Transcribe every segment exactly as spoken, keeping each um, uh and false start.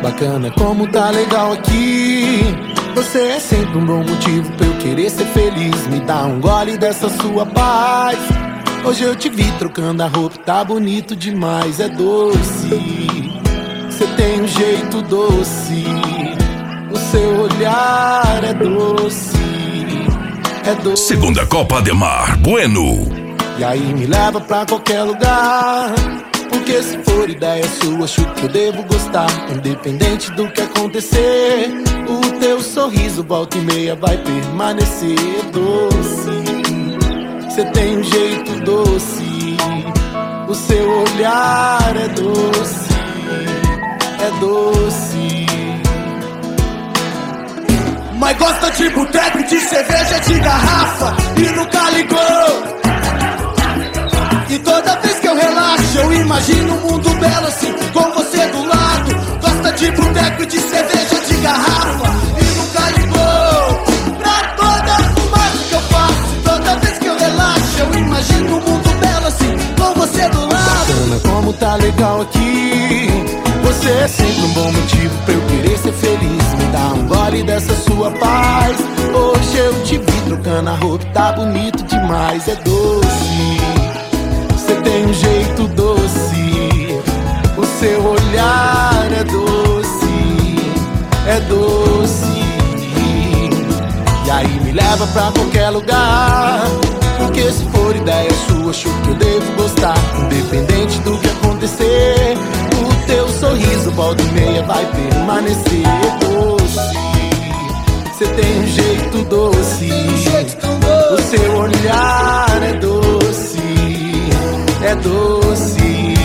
Bacana como tá legal aqui. Você é sempre um bom motivo pra eu querer ser feliz. Me dá um gole dessa sua paz. Hoje eu te vi trocando a roupa, tá bonito demais. É doce, você tem um jeito doce. O seu olhar é doce, é doce. Segunda Copa Ademar Bueno. E aí me leva pra qualquer lugar, porque se for ideia sua, acho que eu devo gostar. Independente do que acontecer, o teu sorriso volta e meia vai permanecer doce. Você tem um jeito doce, o seu olhar é doce, é doce. Mas gosta de boteco, de cerveja, de garrafa e nunca ligou. E toda vez que eu relaxo, eu imagino um mundo belo assim, com você do lado. Gosta de boteco, de cerveja, de garrafa e nunca ligou pra toda a fumaça que eu faço. Toda vez que eu relaxo, eu imagino um mundo belo assim, com você do lado. Bacana como tá legal aqui. Você é sempre um bom motivo pra eu querer ser feliz. Me dá um gole dessa sua paz. Hoje eu te vi trocando a roupa, tá bonito demais. É doce, você tem um jeito doce. O seu olhar é doce, é doce. E aí me leva pra qualquer lugar, porque se for ideia sua, acho que eu devo gostar. Independente do que acontecer, o teu sorriso volta e meia vai permanecer doce. Você tem um jeito doce, o seu olhar é doce, é doce.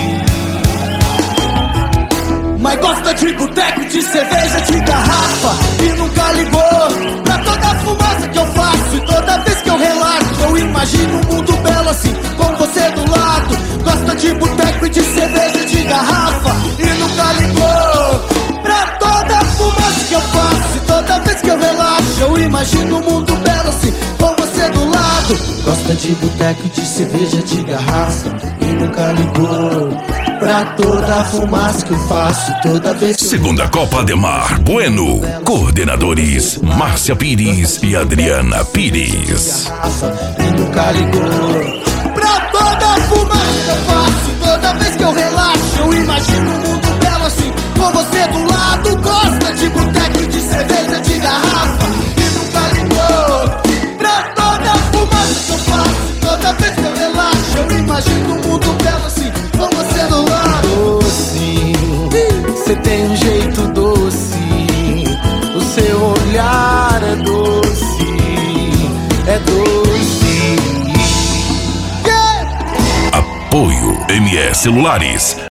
Mas gosta de boteco, de cerveja, de garrafa e nunca ligou pra toda a fumaça que eu faço. E toda vez que eu relaxo, eu imagino um mundo belo assim, com você do lado. Gosta de boteco e de cerveja, de garrafa e nunca ligou pra toda a fumaça que eu faço. E toda vez que eu relaxo, eu imagino um mundo belo assim, com você do lado. Gosta de boteco, de cerveja, de garrafa e nunca ligou pra toda a fumaça que eu faço. Toda vez que Segunda Copa Ademar Bueno. Coordenadores Márcia Pires e Adriana Pires. e nunca ligou pra toda a fumaça que eu faço. Toda vez que eu relaxo, eu imagino um mundo belo assim, com você do lado. Gosta de boteco, de cerveja, de garrafa e nunca ligou pra toda a fumaça que eu faço. Toda vez que eu relaxo, eu imagino um mundo belo assim, com você do lado. Doce, você tem um jeito doce. O seu olhar é doce, é doce. Apoio M E Celulares.